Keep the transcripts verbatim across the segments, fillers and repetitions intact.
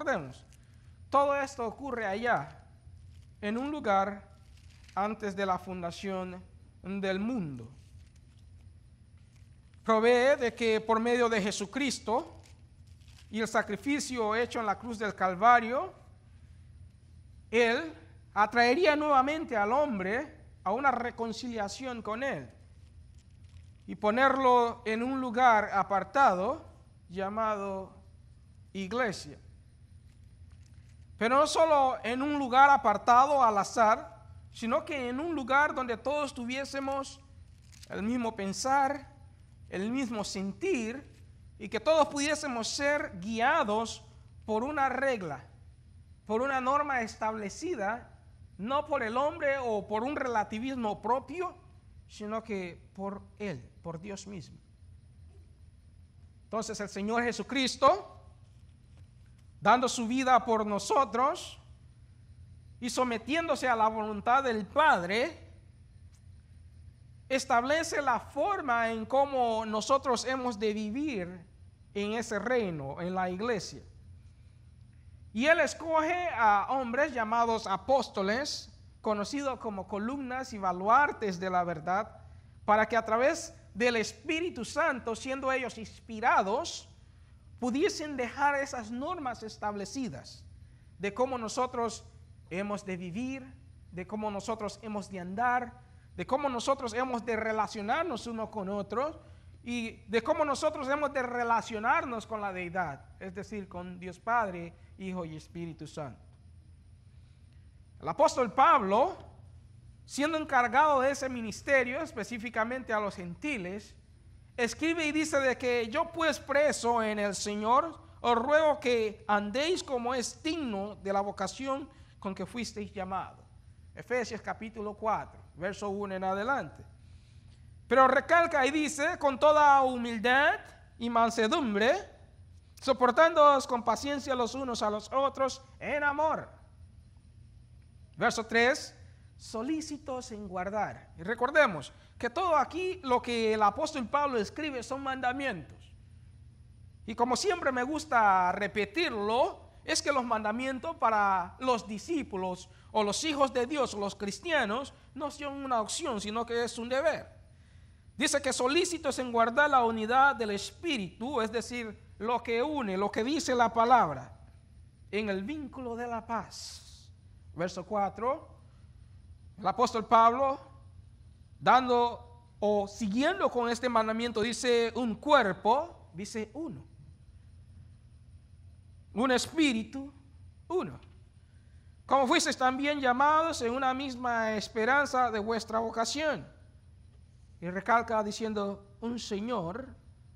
Recordemos, todo esto ocurre allá, en un lugar antes de la fundación del mundo. Provee de que por medio de Jesucristo y el sacrificio hecho en la cruz del Calvario, Él atraería nuevamente al hombre a una reconciliación con Él y ponerlo en un lugar apartado llamado iglesia. Pero no solo en un lugar apartado al azar, sino que en un lugar donde todos tuviésemos el mismo pensar, el mismo sentir, y que todos pudiésemos ser guiados por una regla, por una norma establecida, no por el hombre o por un relativismo propio, sino que por Él, por Dios mismo. Entonces el Señor Jesucristo, dando su vida por nosotros y sometiéndose a la voluntad del Padre, establece la forma en cómo nosotros hemos de vivir en ese reino, en la iglesia. Y Él escoge a hombres llamados apóstoles, conocidos como columnas y baluartes de la verdad, para que a través del Espíritu Santo, siendo ellos inspirados, pudiesen dejar esas normas establecidas de cómo nosotros hemos de vivir, de cómo nosotros hemos de andar, de cómo nosotros hemos de relacionarnos unos con otros y de cómo nosotros hemos de relacionarnos con la deidad, es decir, con Dios Padre, Hijo y Espíritu Santo. El apóstol Pablo, siendo encargado de ese ministerio, específicamente a los gentiles, escribe y dice de que yo pues preso en el Señor, os ruego que andéis como es digno de la vocación con que fuisteis llamados. Efesios capítulo cuatro, verso uno en adelante. Pero recalca y dice, con toda humildad y mansedumbre, soportándoos con paciencia los unos a los otros en amor. Verso tres, solícitos en guardar. Y recordemos que todo aquí lo que el apóstol Pablo escribe son mandamientos. Y como siempre me gusta repetirlo, es que los mandamientos para los discípulos o los hijos de Dios o los cristianos no son una opción, sino que es un deber. Dice que solícitos en guardar la unidad del Espíritu, es decir, lo que une, lo que dice la palabra, en el vínculo de la paz. Verso cuatro, el apóstol Pablo, dando o siguiendo con este mandamiento, dice un cuerpo, dice uno. Un espíritu, uno. Como fuisteis también llamados en una misma esperanza de vuestra vocación. Y recalca diciendo, un Señor,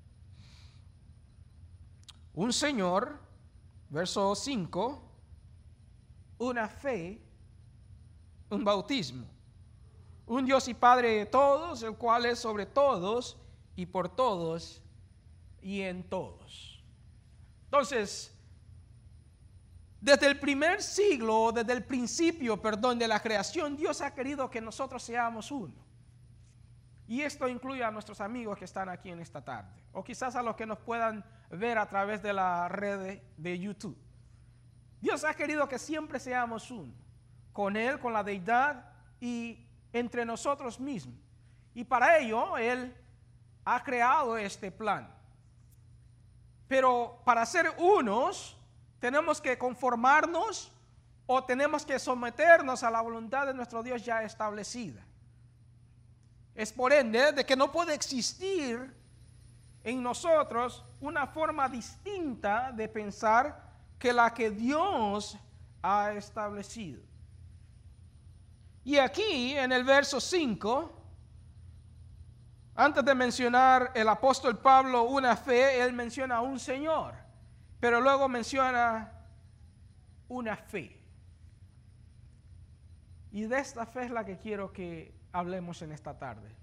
un Señor, verso cinco, una fe, un bautismo, un Dios y Padre de todos, el cual es sobre todos y por todos y en todos. Entonces, desde el primer siglo, desde el principio, perdón, de la creación, Dios ha querido que nosotros seamos uno. Y esto incluye a nuestros amigos que están aquí en esta tarde, o quizás a los que nos puedan ver a través de la red de, de YouTube. Dios ha querido que siempre seamos uno, con Él, con la deidad y entre nosotros mismos. Y para ello, Él ha creado este plan. Pero para ser unos, tenemos que conformarnos o tenemos que someternos a la voluntad de nuestro Dios ya establecida. Es por ende de que no puede existir en nosotros una forma distinta de pensar que la que Dios ha establecido. Y aquí en el verso cinco, antes de mencionar el apóstol Pablo una fe, él menciona un Señor, pero luego menciona una fe. Y de esta fe es la que quiero que hablemos en esta tarde.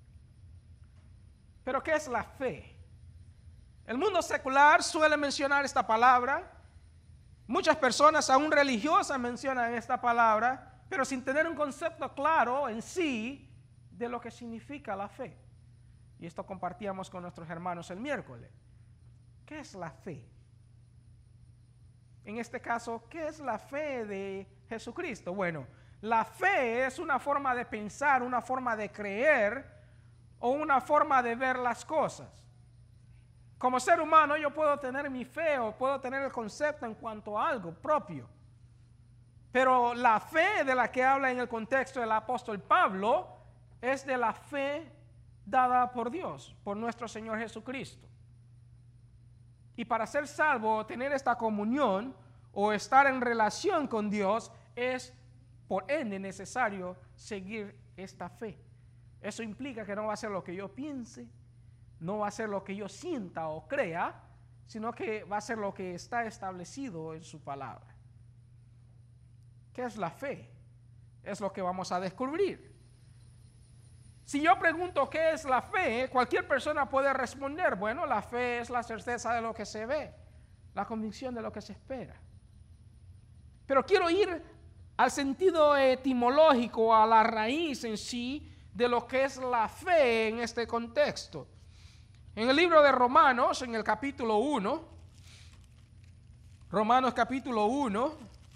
¿Pero qué es la fe? El mundo secular suele mencionar esta palabra. Muchas personas, aún religiosas, mencionan esta palabra, pero sin tener un concepto claro en sí de lo que significa la fe. Y esto compartíamos con nuestros hermanos el miércoles. ¿Qué es la fe? En este caso, ¿qué es la fe de Jesucristo? Bueno, la fe es una forma de pensar, una forma de creer o una forma de ver las cosas. Como ser humano yo puedo tener mi fe o puedo tener el concepto en cuanto a algo propio. Pero la fe de la que habla en el contexto del apóstol Pablo es de la fe dada por Dios, por nuestro Señor Jesucristo. Y para ser salvo, tener esta comunión o estar en relación con Dios, es por ende necesario seguir esta fe. Eso implica que no va a ser lo que yo piense, no va a ser lo que yo sienta o crea, sino que va a ser lo que está establecido en su palabra. ¿Qué es la fe? Es lo que vamos a descubrir. Si yo pregunto qué es la fe, cualquier persona puede responder, bueno, la fe es la certeza de lo que se ve, la convicción de lo que se espera. Pero quiero ir al sentido etimológico, a la raíz en sí de lo que es la fe en este contexto. En el libro de Romanos, en el capítulo uno, Romanos capítulo uno,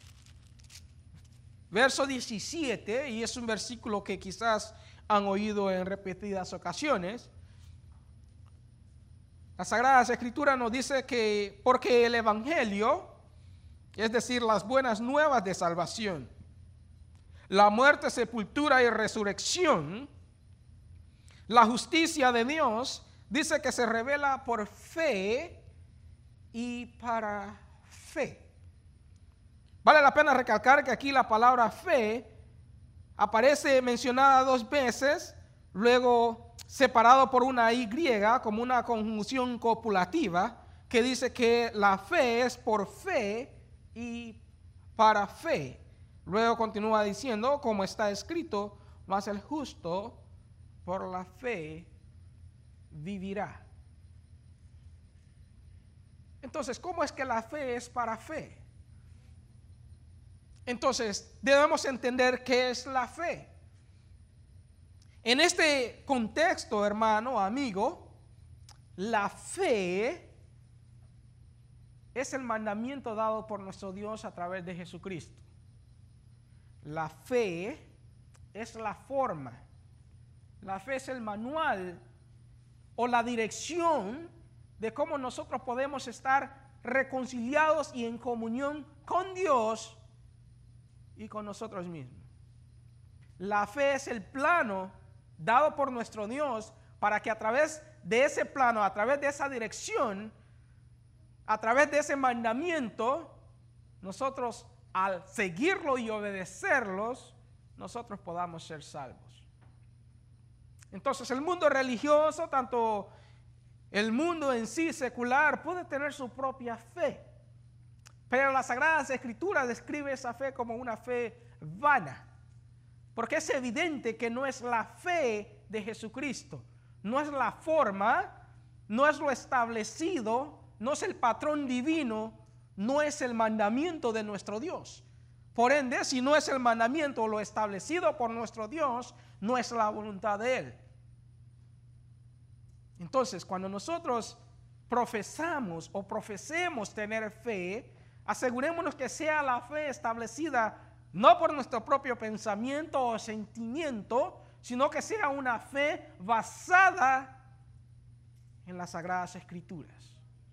verso diecisiete, y es un versículo que quizás han oído en repetidas ocasiones. Las Sagradas Escrituras nos dice que porque el Evangelio, es decir, las buenas nuevas de salvación, la muerte, sepultura y resurrección, la justicia de Dios, dice que se revela por fe y para fe. Vale la pena recalcar que aquí la palabra fe aparece mencionada dos veces, luego separado por una Y como una conjunción copulativa que dice que la fe es por fe y para fe. Luego continúa diciendo, como está escrito, mas el justo por la fe vivirá. Entonces, ¿cómo es que la fe es para fe? Entonces, debemos entender qué es la fe. En este contexto, hermano, amigo, la fe es el mandamiento dado por nuestro Dios a través de Jesucristo. La fe es la forma. La fe es el manual o la dirección de cómo nosotros podemos estar reconciliados y en comunión con Dios y con nosotros mismos. La fe es el plano dado por nuestro Dios para que a través de ese plano, a través de esa dirección, a través de ese mandamiento, nosotros al seguirlo y obedecerlos, nosotros podamos ser salvos. Entonces el mundo religioso, tanto el mundo en sí secular, puede tener su propia fe. Pero las Sagradas Escrituras describe esa fe como una fe vana, porque es evidente que no es la fe de Jesucristo, no es la forma, no es lo establecido, no es el patrón divino, no es el mandamiento de nuestro Dios. Por ende, si no es el mandamiento o lo establecido por nuestro Dios, no es la voluntad de Él. Entonces, cuando nosotros profesamos o profesemos tener fe, asegurémonos que sea la fe establecida no por nuestro propio pensamiento o sentimiento, sino que sea una fe basada en las Sagradas Escrituras.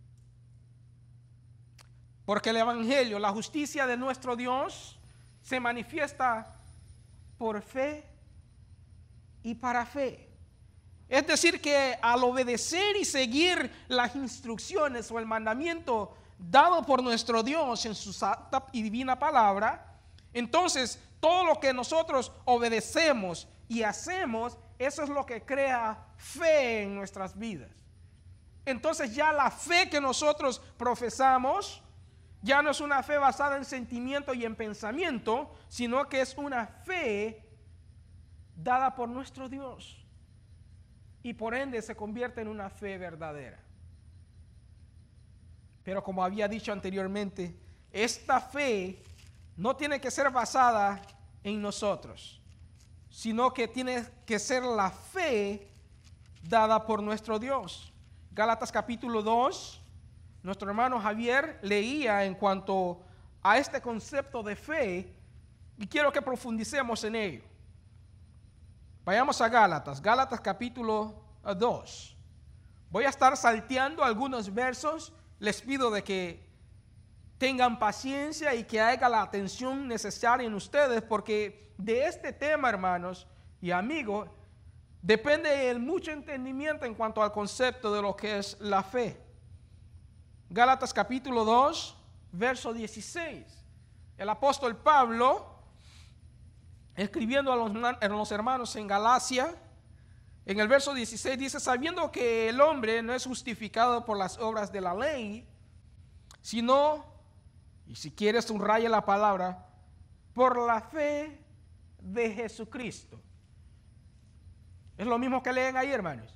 Porque el Evangelio, la justicia de nuestro Dios, se manifiesta por fe y para fe. Es decir, que al obedecer y seguir las instrucciones o el mandamiento dado por nuestro Dios en su santa y divina palabra, entonces todo lo que nosotros obedecemos y hacemos, eso es lo que crea fe en nuestras vidas. Entonces ya la fe que nosotros profesamos ya no es una fe basada en sentimiento y en pensamiento, sino que es una fe dada por nuestro Dios. Y por ende se convierte en una fe verdadera. Pero como había dicho anteriormente, esta fe no tiene que ser basada en nosotros, sino que tiene que ser la fe dada por nuestro Dios. Gálatas capítulo dos, nuestro hermano Javier leía en cuanto a este concepto de fe y quiero que profundicemos en ello. Vayamos a Gálatas, Gálatas capítulo dos. Voy a estar salteando algunos versos. Les pido de que tengan paciencia y que haya la atención necesaria en ustedes, porque de este tema, hermanos y amigos, depende el mucho entendimiento en cuanto al concepto de lo que es la fe. Gálatas capítulo dos, verso dieciséis. El apóstol Pablo, escribiendo a los, a los hermanos en Galacia, en el verso dieciséis dice: sabiendo que el hombre no es justificado por las obras de la ley, sino, y si quieres subraya la palabra, por la fe de Jesucristo. Es lo mismo que leen ahí, hermanos.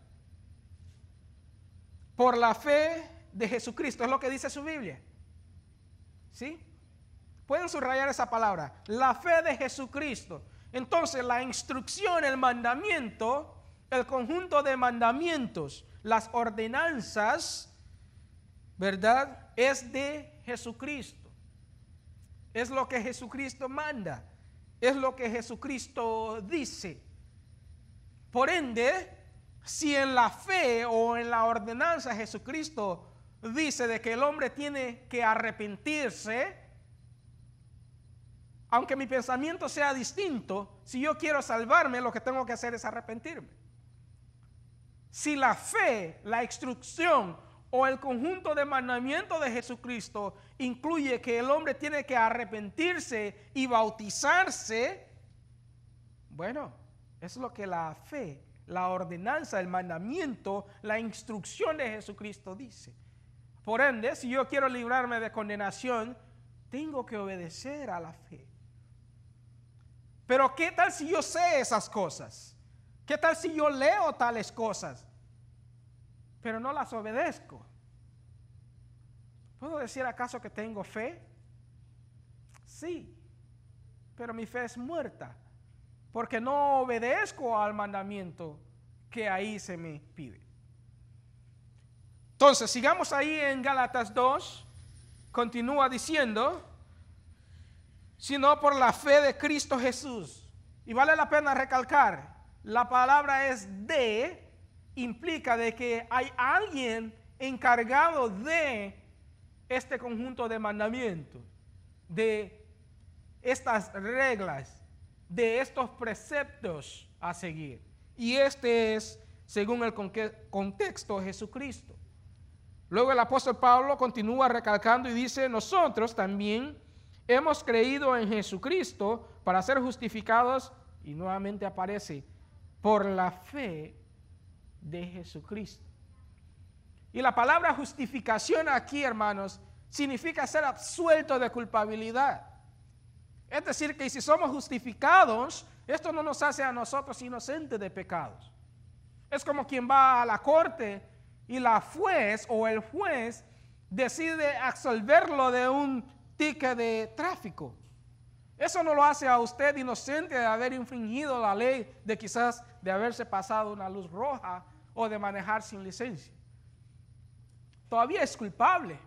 Por la fe de Jesucristo, es lo que dice su Biblia. ¿Sí? Pueden subrayar esa palabra, la fe de Jesucristo. Entonces la instrucción, el mandamiento, el conjunto de mandamientos, las ordenanzas, ¿verdad? Es de Jesucristo. Es lo que Jesucristo manda. Es lo que Jesucristo dice. Por ende, si en la fe o en la ordenanza Jesucristo dice de que el hombre tiene que arrepentirse, aunque mi pensamiento sea distinto, si yo quiero salvarme, lo que tengo que hacer es arrepentirme. Si la fe, la instrucción o el conjunto de mandamientos de Jesucristo incluye que el hombre tiene que arrepentirse y bautizarse, bueno, es lo que la fe, la ordenanza, el mandamiento, la instrucción de Jesucristo dice. Por ende, si yo quiero librarme de condenación, tengo que obedecer a la fe. Pero ¿qué tal si yo sé esas cosas? ¿Qué tal si yo leo tales cosas, pero no las obedezco? ¿Puedo decir acaso que tengo fe? Sí, pero mi fe es muerta, porque no obedezco al mandamiento que ahí se me pide. Entonces, sigamos ahí en Gálatas dos, continúa diciendo: sino por la fe de Cristo Jesús. Y vale la pena recalcar, la palabra es de, implica de que hay alguien encargado de este conjunto de mandamientos, de estas reglas, de estos preceptos a seguir. Y este es, según el contexto, Jesucristo. Luego el apóstol Pablo continúa recalcando y dice: nosotros también hemos creído en Jesucristo para ser justificados, y nuevamente aparece, por la fe de Jesucristo. Y la palabra justificación aquí, hermanos, significa ser absuelto de culpabilidad. Es decir, que si somos justificados, esto no nos hace a nosotros inocentes de pecados. Es como quien va a la corte y la juez o el juez decide absolverlo de un ticket de tráfico. Eso no lo hace a usted inocente de haber infringido la ley, de quizás de haberse pasado una luz roja o de manejar sin licencia. Todavía es culpable.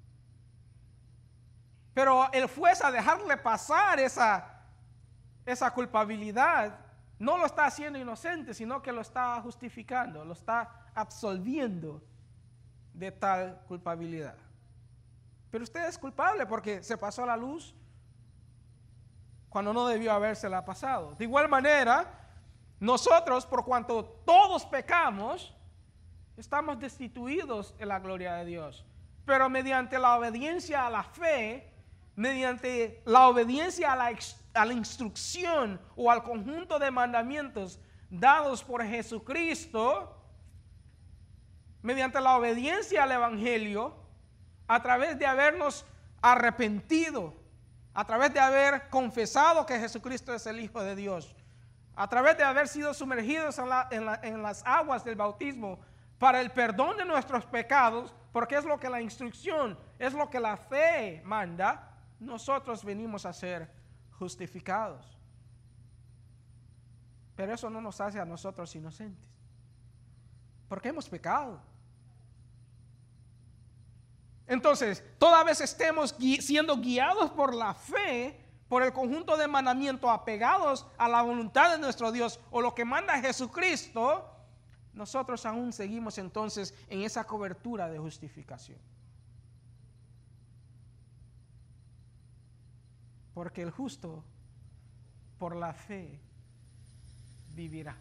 Pero el juez, a dejarle pasar esa, esa culpabilidad, no lo está haciendo inocente, sino que lo está justificando, lo está absolviendo de tal culpabilidad. Pero usted es culpable porque se pasó la luz cuando no debió habérsela pasado. De igual manera, nosotros, por cuanto todos pecamos, estamos destituidos de la gloria de Dios. Pero mediante la obediencia a la fe, mediante la obediencia a la, a la instrucción o al conjunto de mandamientos dados por Jesucristo, mediante la obediencia al Evangelio, a través de habernos arrepentido, a través de haber confesado que Jesucristo es el Hijo de Dios, a través de haber sido sumergidos en, la, en, la, en las aguas del bautismo para el perdón de nuestros pecados, porque es lo que la instrucción, es lo que la fe manda, nosotros venimos a ser justificados. Pero eso no nos hace a nosotros inocentes, porque hemos pecado. Entonces, toda vez estemos gui- siendo guiados por la fe, por el conjunto de mandamientos apegados a la voluntad de nuestro Dios o lo que manda Jesucristo, nosotros aún seguimos entonces en esa cobertura de justificación. Porque el justo por la fe vivirá.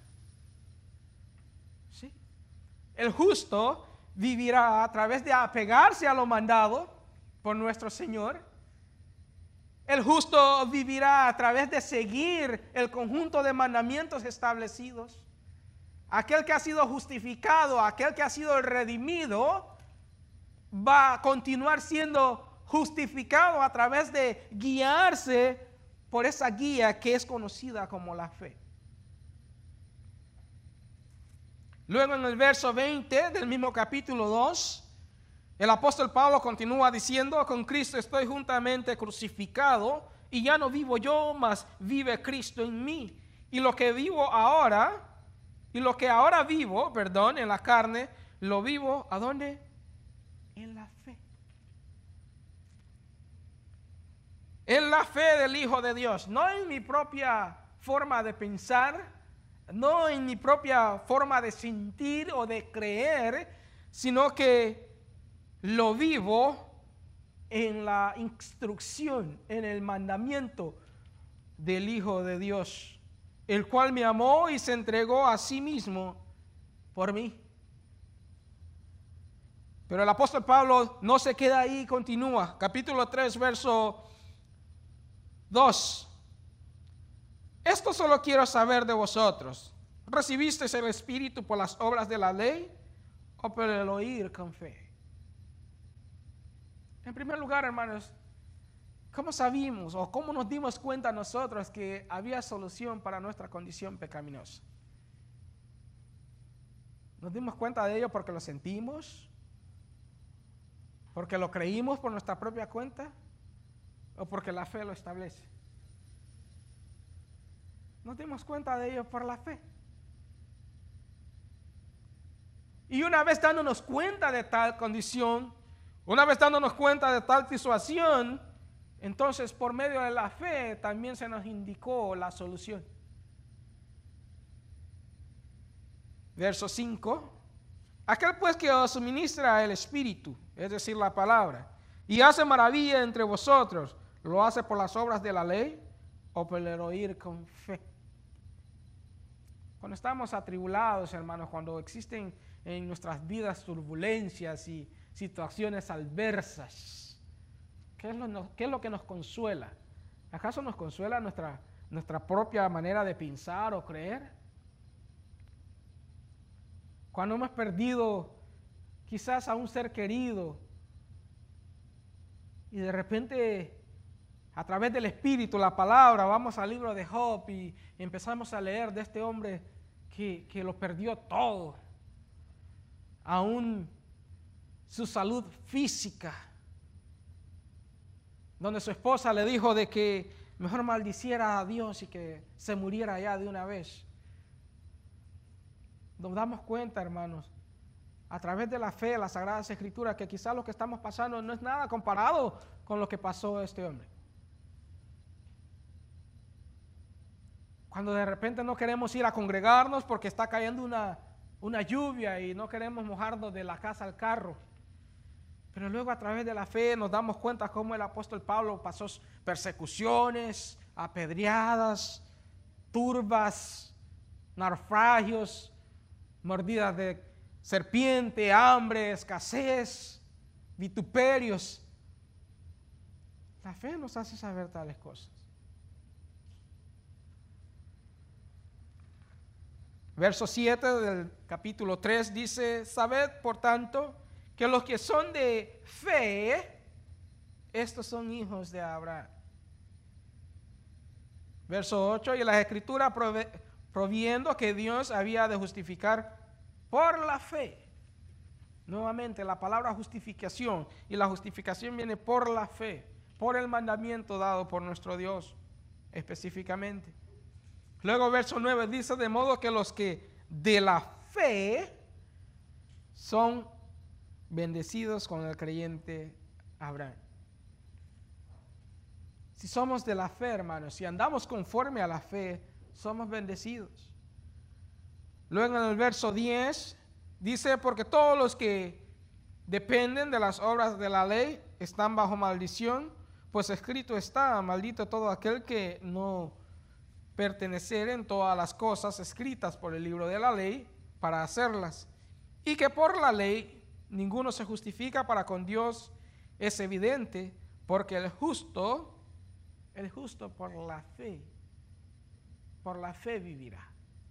¿Sí? El justo vivirá a través de apegarse a lo mandado por nuestro Señor. El justo vivirá a través de seguir el conjunto de mandamientos establecidos. Aquel que ha sido justificado, aquel que ha sido redimido, va a continuar siendo justificado a través de guiarse por esa guía que es conocida como la fe. Luego en el verso veinte del mismo capítulo dos, el apóstol Pablo continúa diciendo: con Cristo estoy juntamente crucificado, y ya no vivo yo, mas vive Cristo en mí. Y lo que vivo ahora, y lo que ahora vivo, perdón, en la carne, lo vivo, ¿a dónde? En la fe. En la fe del Hijo de Dios, no en mi propia forma de pensar, no en mi propia forma de sentir o de creer, sino que lo vivo en la instrucción, en el mandamiento del Hijo de Dios, el cual me amó y se entregó a sí mismo por mí. Pero el apóstol Pablo no se queda ahí, continúa. Capítulo tres, verso dos. Esto solo quiero saber de vosotros. ¿Recibisteis el Espíritu por las obras de la ley o por el oír con fe? En primer lugar, hermanos, ¿cómo sabimos o cómo nos dimos cuenta nosotros que había solución para nuestra condición pecaminosa? ¿Nos dimos cuenta de ello porque lo sentimos? ¿Porque lo creímos por nuestra propia cuenta? ¿O porque la fe lo establece? Nos dimos cuenta de ello por la fe. Y una vez dándonos cuenta de tal condición, una vez dándonos cuenta de tal situación, entonces por medio de la fe también se nos indicó la solución. Verso cinco. Aquel pues que os suministra el Espíritu, es decir, la palabra, y hace maravilla entre vosotros, ¿lo hace por las obras de la ley o por el oír con fe? Cuando estamos atribulados, hermanos, cuando existen en nuestras vidas turbulencias y situaciones adversas, ¿qué es lo, qué es lo que nos consuela? ¿Acaso nos consuela nuestra, nuestra propia manera de pensar o creer? Cuando hemos perdido quizás a un ser querido y de repente a través del Espíritu, la palabra, vamos al libro de Job y empezamos a leer de este hombre que, que lo perdió todo, aún su salud física, donde su esposa le dijo de que mejor maldiciera a Dios y que se muriera ya de una vez. Nos damos cuenta, hermanos, a través de la fe, las Sagradas Escrituras, que quizás lo que estamos pasando no es nada comparado con lo que pasó a este hombre. Cuando de repente no queremos ir a congregarnos porque está cayendo una, una lluvia y no queremos mojarnos de la casa al carro. Pero luego a través de la fe nos damos cuenta cómo el apóstol Pablo pasó persecuciones, apedreadas, turbas, naufragios, mordidas de serpiente, hambre, escasez, vituperios. La fe nos hace saber tales cosas. Verso siete del capítulo tres dice: sabed por tanto que los que son de fe, estos son hijos de Abraham. Verso ocho, y la Escritura proviendo que Dios había de justificar por la fe. Nuevamente la palabra justificación, y la justificación viene por la fe, por el mandamiento dado por nuestro Dios específicamente. Luego verso nueve dice: de modo que los que de la fe son bendecidos con el creyente Abraham. Si somos de la fe, hermanos, si andamos conforme a la fe, somos bendecidos. Luego en el verso diez dice, porque todos los que dependen de las obras de la ley están bajo maldición, pues escrito está, maldito todo aquel que no perteneciere en todas las cosas escritas por el libro de la ley para hacerlas. Y que por la ley ninguno se justifica para con Dios es evidente, porque el justo, el justo por la fe, por la fe vivirá.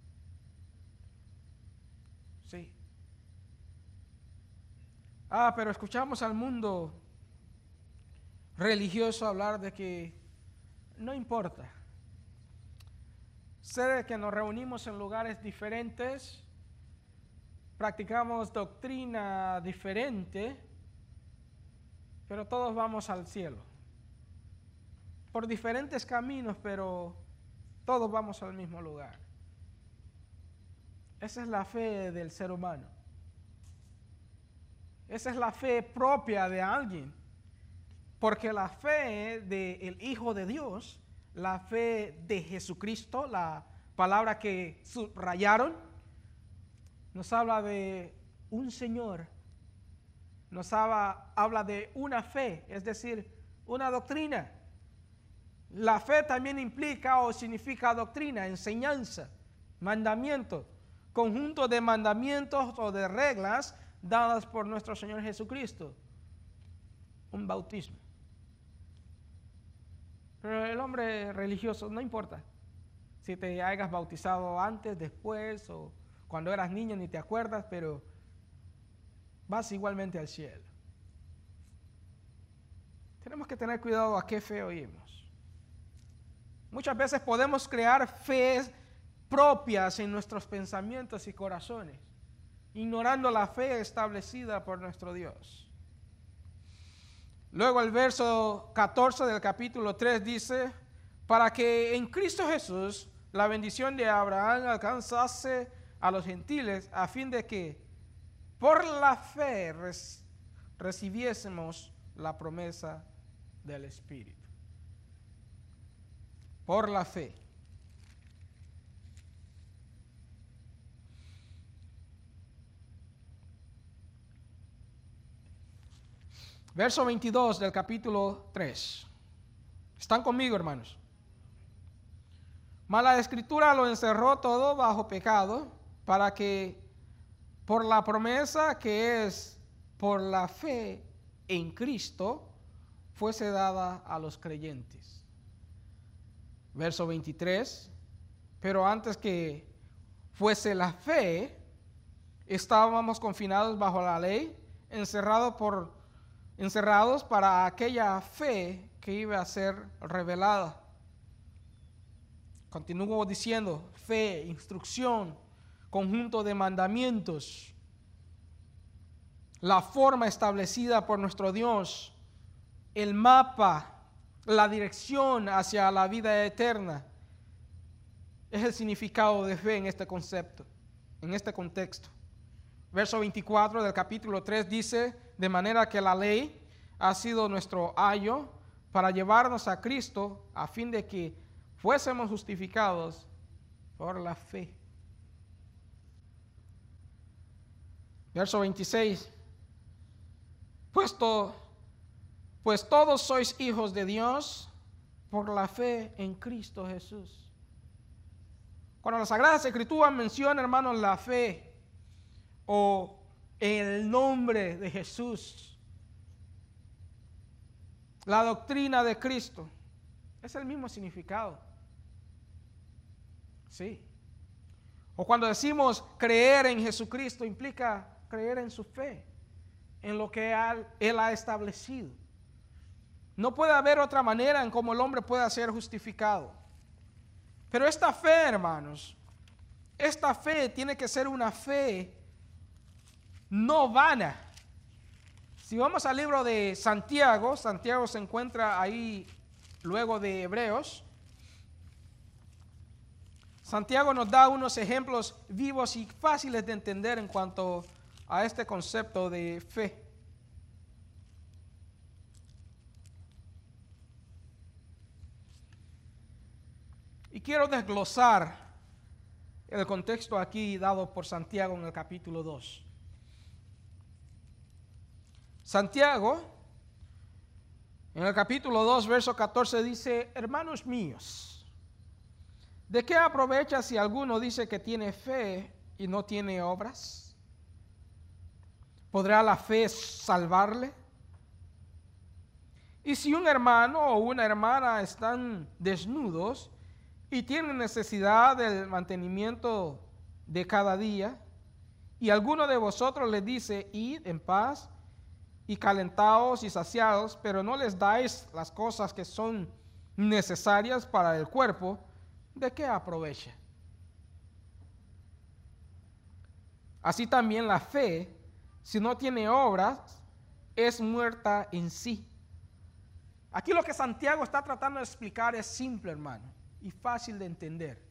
Sí. Ah, pero escuchamos al mundo religioso hablar de que no importa. Sé que nos reunimos en lugares diferentes, practicamos doctrina diferente, pero todos vamos al cielo. Por diferentes caminos, pero todos vamos al mismo lugar. Esa es la fe del ser humano. Esa es la fe propia de alguien. Porque la fe del Hijo de Dios, la fe de Jesucristo, la palabra que subrayaron, nos habla de un Señor, nos habla, habla de una fe, es decir, una doctrina. La fe también implica o significa doctrina, enseñanza, mandamiento, conjunto de mandamientos o de reglas dadas por nuestro Señor Jesucristo. Un bautismo. Pero el hombre religioso, no importa si te hayas bautizado antes, después o cuando eras niño ni te acuerdas, pero vas igualmente al cielo. Tenemos que tener cuidado a qué fe oímos. Muchas veces podemos crear fe propias en nuestros pensamientos y corazones, ignorando la fe establecida por nuestro Dios. Luego el verso catorce del capítulo tres dice, para que en Cristo Jesús la bendición de Abraham alcanzase a los gentiles, a fin de que por la fe recibiésemos la promesa del Espíritu. Por la fe. Verso veintidós del capítulo tres. ¿Están conmigo, hermanos? Mas la Escritura lo encerró todo bajo pecado, para que por la promesa que es por la fe en Cristo, fuese dada a los creyentes. Verso veintitrés. Pero antes que fuese la fe, estábamos confinados bajo la ley, encerrados por encerrados para aquella fe que iba a ser revelada. Continúo diciendo, fe, instrucción, conjunto de mandamientos, la forma establecida por nuestro Dios, el mapa, la dirección hacia la vida eterna. Es el significado de fe en este concepto, en este contexto. Verso veinticuatro del capítulo tres dice, de manera que la ley ha sido nuestro ayo para llevarnos a Cristo a fin de que fuésemos justificados por la fe. Verso veintiséis, pues, to, pues todos sois hijos de Dios por la fe en Cristo Jesús. Cuando la Sagrada Escritura menciona, hermanos, la fe o el nombre de Jesús, la doctrina de Cristo, es el mismo significado. Sí. O cuando decimos creer en Jesucristo, implica creer en su fe, en lo que Él ha establecido. No puede haber otra manera en cómo el hombre pueda ser justificado. Pero esta fe, hermanos, esta fe tiene que ser una fe no vana. Si vamos al libro de Santiago, Santiago se encuentra ahí luego de Hebreos. Santiago nos da unos ejemplos vivos y fáciles de entender en cuanto a este concepto de fe. Y quiero desglosar el contexto aquí dado por Santiago en el capítulo dos. Santiago, en el capítulo dos, verso catorce, dice: hermanos míos, ¿de qué aprovecha si alguno dice que tiene fe y no tiene obras? ¿Podrá la fe salvarle? Y si un hermano o una hermana están desnudos y tienen necesidad del mantenimiento de cada día, y alguno de vosotros les dice: id en paz y calentaos y saciados, pero no les dais las cosas que son necesarias para el cuerpo, ¿de qué aprovecha? Así también la fe, si no tiene obras, es muerta en sí. Aquí lo que Santiago está tratando de explicar es simple, hermano, y fácil de entender.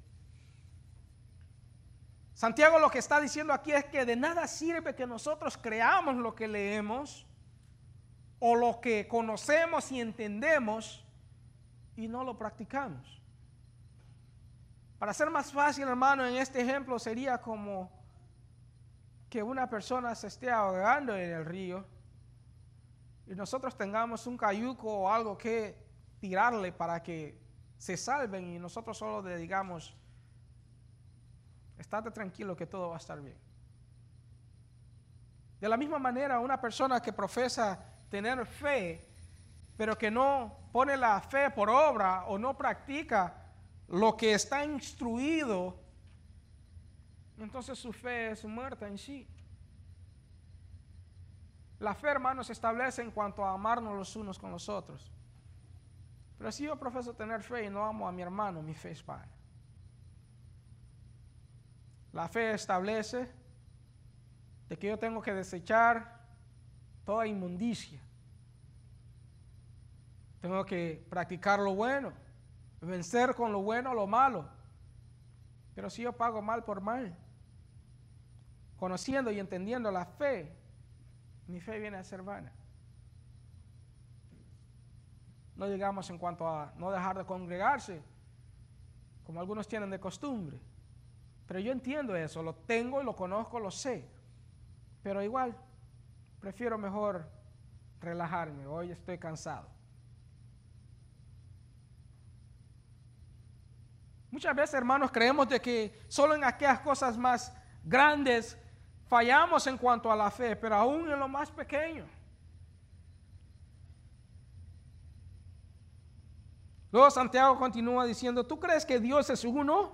Santiago lo que está diciendo aquí es que de nada sirve que nosotros creamos lo que leemos o lo que conocemos y entendemos y no lo practicamos. Para ser más fácil, hermano, en este ejemplo sería como que una persona se esté ahogando en el río y nosotros tengamos un cayuco o algo que tirarle para que se salven y nosotros solo le digamos: estate tranquilo que todo va a estar bien. De la misma manera, una persona que profesa tener fe, pero que no pone la fe por obra o no practica lo que está instruido, entonces su fe es muerta en sí. La fe, hermanos, se establece en cuanto a amarnos los unos con los otros. Pero si yo profeso tener fe y no amo a mi hermano, mi fe es vana. La fe establece de que yo tengo que desechar toda inmundicia. Tengo que practicar lo bueno, vencer con lo bueno lo malo. Pero si yo pago mal por mal, conociendo y entendiendo la fe, mi fe viene a ser vana. No llegamos en cuanto a no dejar de congregarse, como algunos tienen de costumbre. Pero yo entiendo eso, lo tengo y lo conozco, lo sé. Pero igual, prefiero mejor relajarme. Hoy estoy cansado. Muchas veces, hermanos, creemos de que solo en aquellas cosas más grandes fallamos en cuanto a la fe, pero aún en lo más pequeño. Luego Santiago continúa diciendo: ¿tú crees que Dios es uno?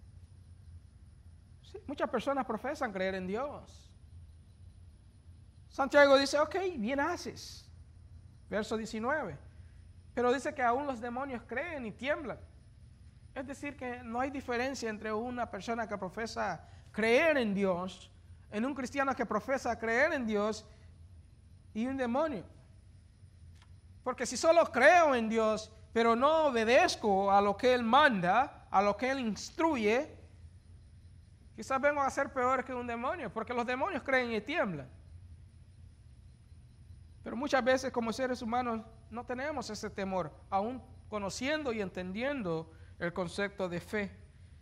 Sí, muchas personas profesan creer en Dios. Santiago dice: ok, bien haces. Verso diecinueve. Pero dice que aún los demonios creen y tiemblan. Es decir, que no hay diferencia entre una persona que profesa creer en Dios, en un cristiano que profesa creer en Dios y un demonio. Porque si solo creo en Dios, pero no obedezco a lo que Él manda, a lo que Él instruye, quizás vengo a ser peor que un demonio, porque los demonios creen y tiemblan. Pero muchas veces como seres humanos no tenemos ese temor, aún conociendo y entendiendo el concepto de fe.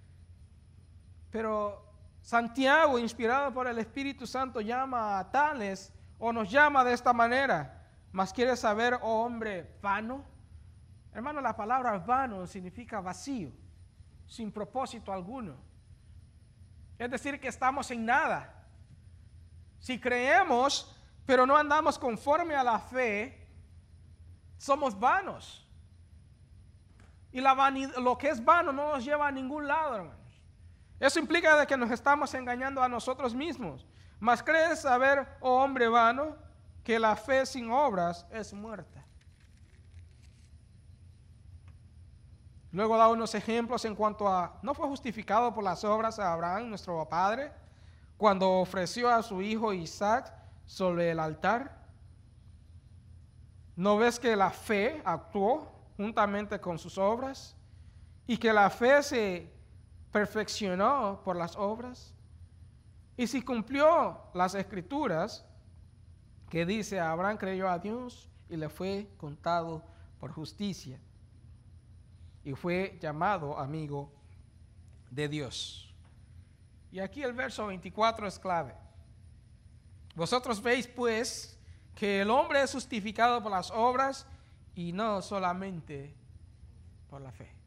Pero Santiago, inspirado por el Espíritu Santo, llama a tales o nos llama de esta manera: ¿mas quieres saber, oh hombre vano? Hermano, la palabra vano significa vacío, sin propósito alguno. Es decir, que estamos en nada. Si creemos, pero no andamos conforme a la fe, somos vanos. Y la vanidad, lo que es vano no nos lleva a ningún lado, hermanos. Eso implica de que nos estamos engañando a nosotros mismos. Mas crees saber, oh hombre vano, que la fe sin obras es muerta. Luego da unos ejemplos en cuanto a: ¿no fue justificado por las obras a Abraham, nuestro padre, cuando ofreció a su hijo Isaac sobre el altar? ¿No ves que la fe actuó juntamente con sus obras y que la fe se perfeccionó por las obras? Y si cumplió las escrituras que dice: Abraham creyó a Dios y le fue contado por justicia. y fue llamado amigo de Dios. Y aquí el verso veinticuatro es clave. Vosotros veis pues que el hombre es justificado por las obras y no solamente por la fe.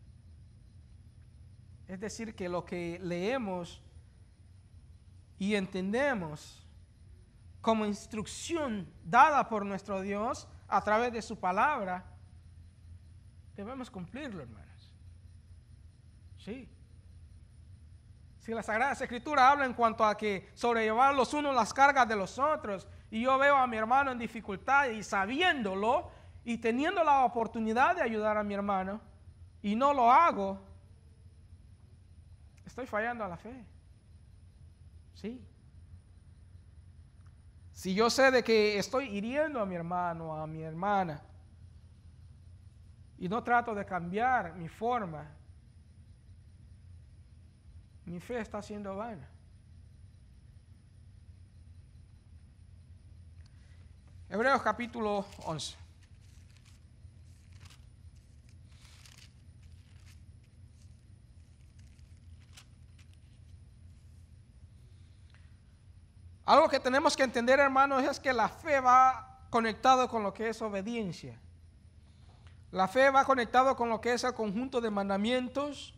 Es decir, que lo que leemos y entendemos como instrucción dada por nuestro Dios a través de su palabra, debemos cumplirlo, hermanos. Sí. Si la Sagrada Escritura habla en cuanto a que sobrellevar los unos las cargas de los otros, y yo veo a mi hermano en dificultad y sabiéndolo y teniendo la oportunidad de ayudar a mi hermano y no lo hago, estoy fallando a la fe. Sí. Si yo sé de que estoy hiriendo a mi hermano, a mi hermana, y no trato de cambiar mi forma, mi fe está siendo vana. Hebreos capítulo once. Algo que tenemos que entender, hermanos, es que la fe va conectado con lo que es obediencia. La fe va conectado con lo que es el conjunto de mandamientos.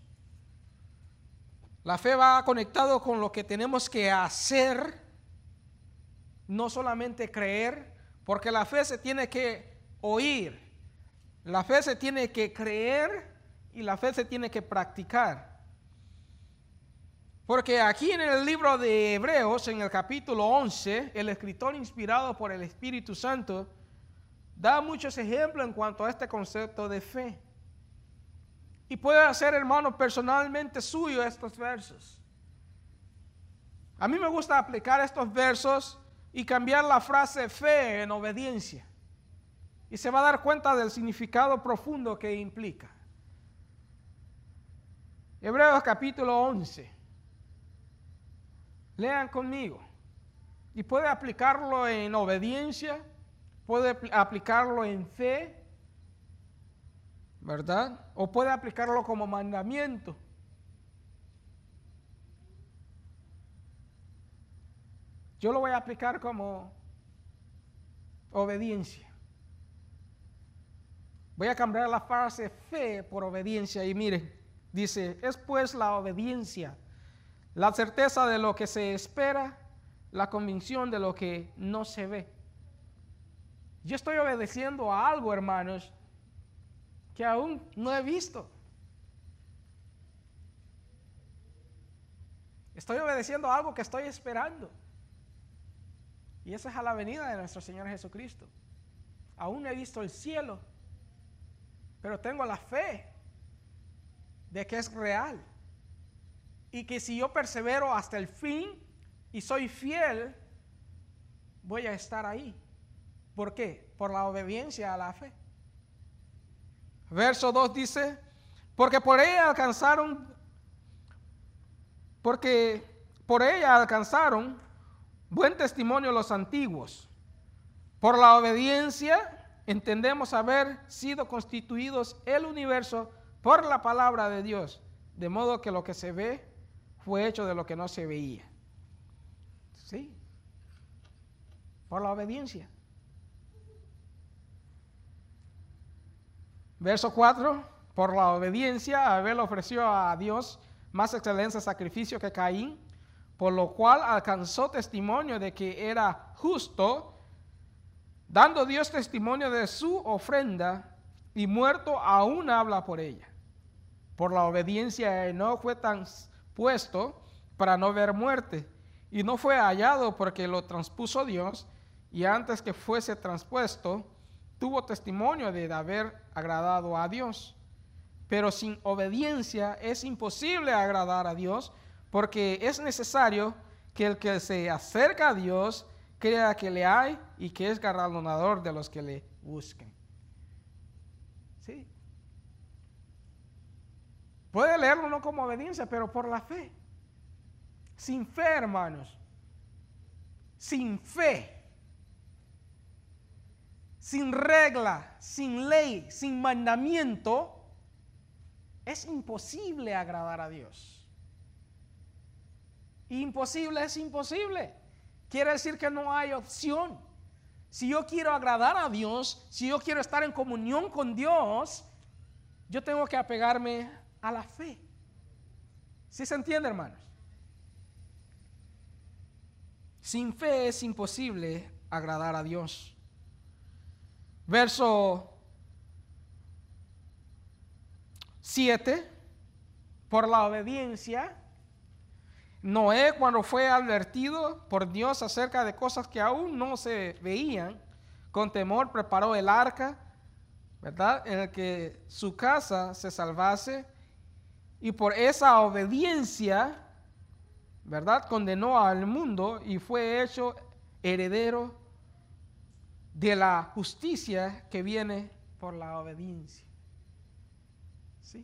La fe va conectado con lo que tenemos que hacer, no solamente creer, porque la fe se tiene que oír, la fe se tiene que creer y la fe se tiene que practicar. Porque aquí en el libro de Hebreos, en el capítulo once, el escritor inspirado por el Espíritu Santo da muchos ejemplos en cuanto a este concepto de fe. Y puede hacer, hermano, personalmente suyo estos versos. A mí me gusta aplicar estos versos y cambiar la frase fe en obediencia. Y se va a dar cuenta del significado profundo que implica. Hebreos capítulo once. Lean conmigo. Y puede aplicarlo en obediencia, puede aplicarlo en fe, ¿verdad? O puede aplicarlo como mandamiento. Yo lo voy a aplicar como obediencia. Voy a cambiar la frase fe por obediencia y miren, dice, es pues la obediencia, la certeza de lo que se espera, la convicción de lo que no se ve. Yo estoy obedeciendo a algo, hermanos, que aún no he visto. Estoy obedeciendo a algo que estoy esperando. Y esa es a la venida de nuestro Señor Jesucristo. Aún no he visto el cielo, pero tengo la fe de que es real. Y que si yo persevero hasta el fin y soy fiel, voy a estar ahí. ¿Por qué? Por la obediencia a la fe. Verso dos dice, porque por ella alcanzaron, porque por ella alcanzaron buen testimonio los antiguos. Por la obediencia entendemos haber sido constituidos el universo por la palabra de Dios, de modo que lo que se ve fue hecho de lo que no se veía. Sí, por la obediencia. Verso cuatro, por la obediencia Abel ofreció a Dios más excelente sacrificio que Caín, por lo cual alcanzó testimonio de que era justo, dando Dios testimonio de su ofrenda, y muerto aún habla por ella. Por la obediencia no fue tan puesto para no ver muerte, y no fue hallado porque lo transpuso Dios, y antes que fuese transpuesto, tuvo testimonio de haber agradado a Dios. Pero sin obediencia es imposible agradar a Dios, porque es necesario que el que se acerca a Dios crea que le hay y que es galardonador de los que le busquen. ¿Sí? Puede leerlo no como obediencia, pero por la fe. Sin fe, hermanos. Sin fe. Sin regla, sin ley, sin mandamiento, es imposible agradar a Dios. Imposible es imposible. Quiere decir que no hay opción. Si yo quiero agradar a Dios, si yo quiero estar en comunión con Dios, yo tengo que apegarme a la fe. ¿Sí se entiende, hermanos? Sin fe es imposible agradar a Dios. Verso siete. Por la obediencia, Noé, cuando fue advertido por Dios acerca de cosas que aún no se veían, con temor preparó el arca, ¿verdad?, en el que su casa se salvase, y por esa obediencia, ¿verdad?, condenó al mundo y fue hecho heredero de la justicia que viene por la obediencia. ¿Sí?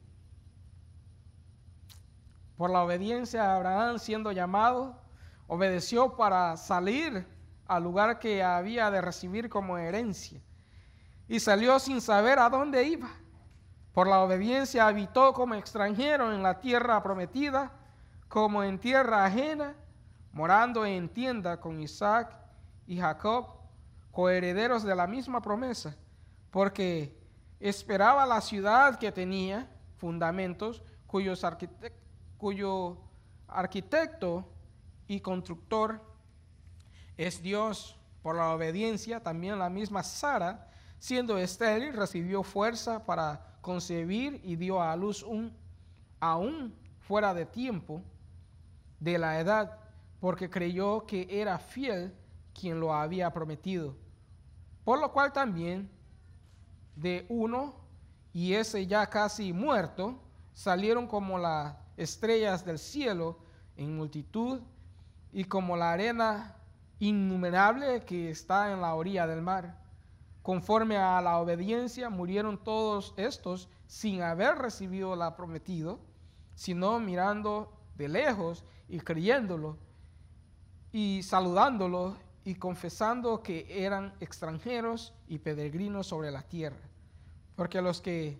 Por la obediencia, Abraham, siendo llamado, obedeció para salir al lugar que había de recibir como herencia, y salió sin saber a dónde iba. Por la obediencia habitó como extranjero en la tierra prometida, como en tierra ajena, morando en tienda con Isaac y Jacob, coherederos de la misma promesa, porque esperaba la ciudad que tenía fundamentos, cuyos arquitectos cuyo arquitecto y constructor es Dios. Por la obediencia también la misma Sara, siendo estéril, recibió fuerza para concebir y dio a luz un, aún fuera de tiempo de la edad, porque creyó que era fiel quien lo había prometido. Por lo cual también de uno, y ese ya casi muerto, salieron como las estrellas del cielo en multitud, y como la arena innumerable que está en la orilla del mar. Conforme a la obediencia murieron todos estos sin haber recibido la prometido, sino mirando de lejos y creyéndolo y saludándolo y confesando que eran extranjeros y peregrinos sobre la tierra. Porque los que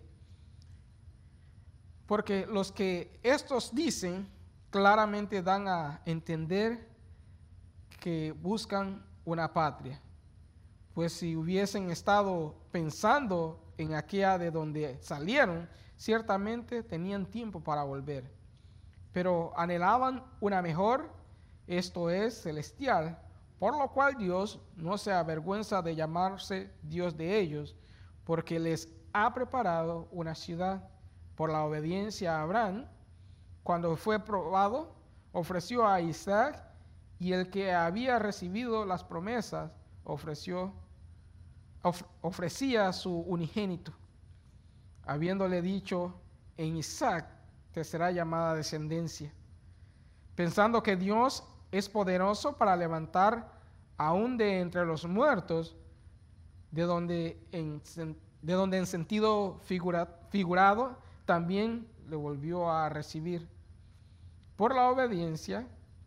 porque los que estos dicen claramente dan a entender que buscan una patria. Pues si hubiesen estado pensando en aquella de donde salieron, ciertamente tenían tiempo para volver. Pero anhelaban una mejor, esto es, celestial, por lo cual Dios no se avergüenza de llamarse Dios de ellos, porque les ha preparado una ciudad. Por la obediencia a Abraham, cuando fue probado, ofreció a Isaac, y el que había recibido las promesas ofreció, of, ofrecía su unigénito, habiéndole dicho: en Isaac te será llamada descendencia, pensando que Dios es poderoso para levantar aún de entre los muertos, de donde en, de donde en sentido figura, figurado también le volvió a recibir. Por la obediencia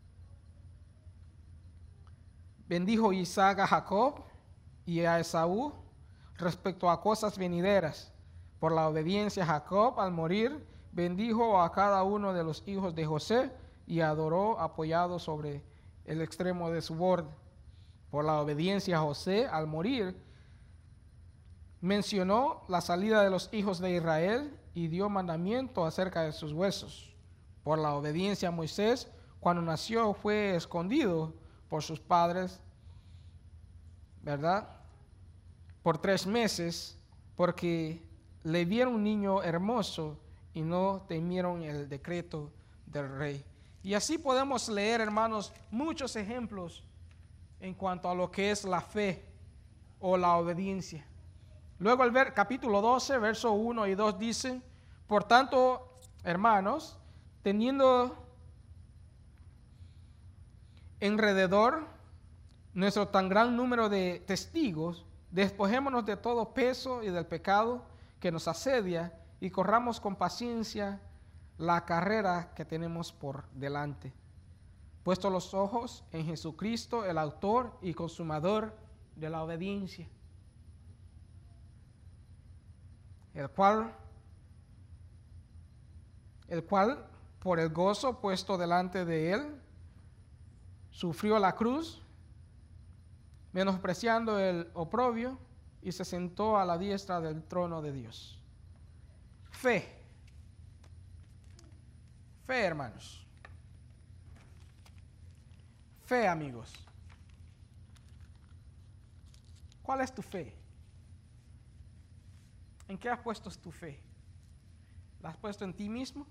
bendijo Isaac a Jacob y a Esaú respecto a cosas venideras. Por la obediencia Jacob, al morir, bendijo a cada uno de los hijos de José y adoró apoyado sobre el extremo de su borde. Por la obediencia José, al morir, mencionó la salida de los hijos de Israel y dio mandamiento acerca de sus huesos. Por la obediencia Moisés, cuando nació, fue escondido por sus padres, ¿verdad?, por tres meses, porque le vieron un niño hermoso y no temieron el decreto del rey. Y así podemos leer, hermanos, muchos ejemplos en cuanto a lo que es la fe o la obediencia. Luego el ver, capítulo doce, verso uno y dos dice: por tanto, hermanos, teniendo alrededor nuestro tan gran número de testigos, despojémonos de todo peso y del pecado que nos asedia y corramos con paciencia la carrera que tenemos por delante, puesto los ojos en Jesucristo, el autor y consumador de la obediencia, el cual el cual, por el gozo puesto delante de él, sufrió la cruz, menospreciando el oprobio, y se sentó a la diestra del trono de Dios. Fe. Fe, hermanos. Fe, amigos. ¿Cuál es tu fe? ¿En qué has puesto tu fe? ¿La has puesto en ti mismo?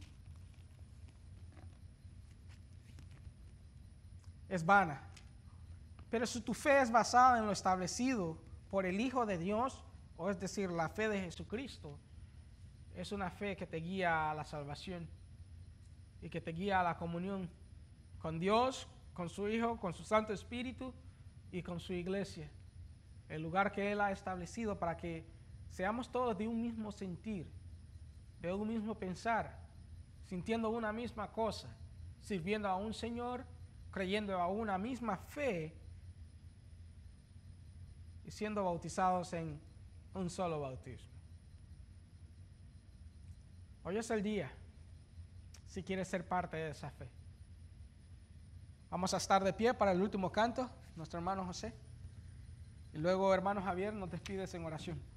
Es vana. Pero si tu fe es basada en lo establecido por el Hijo de Dios, o es decir, la fe de Jesucristo, es una fe que te guía a la salvación y que te guía a la comunión con Dios, con su Hijo, con su Santo Espíritu y con su iglesia, el lugar que Él ha establecido para que seamos todos de un mismo sentir, de un mismo pensar, sintiendo una misma cosa, sirviendo a un Señor, creyendo a una misma fe y siendo bautizados en un solo bautismo. Hoy es el día, si quieres ser parte de esa fe. Vamos a estar de pie para el último canto, nuestro hermano José. Y luego, hermano Javier, nos despides en oración.